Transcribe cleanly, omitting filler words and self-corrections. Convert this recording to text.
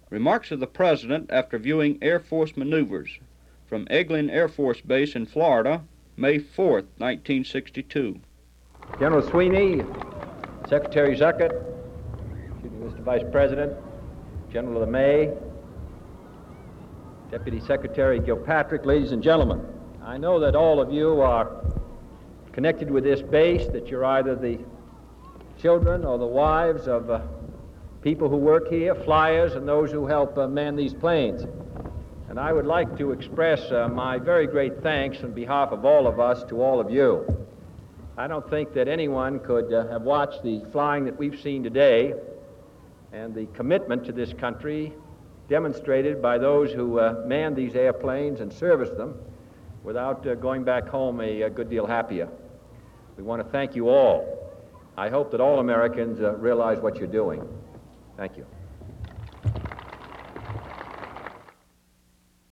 Remarks of the President after viewing Air Force maneuvers from Eglin Air Force Base in Florida, May 4th, 1962. General Sweeney, Secretary Zuckett, Mr. Vice President, General LeMay, Deputy Secretary Gilpatrick, ladies and gentlemen, I know that all of you are connected with this base, that you're either the children or the wives of people who work here, flyers, and those who help man these planes. And I would like to express my very great thanks on behalf of all of us to all of you. I don't think that anyone could have watched the flying that we've seen today and the commitment to this country demonstrated by those who man these airplanes and service them without going back home a good deal happier. We want to thank you all. I hope that all Americans realize what you're doing. Thank you.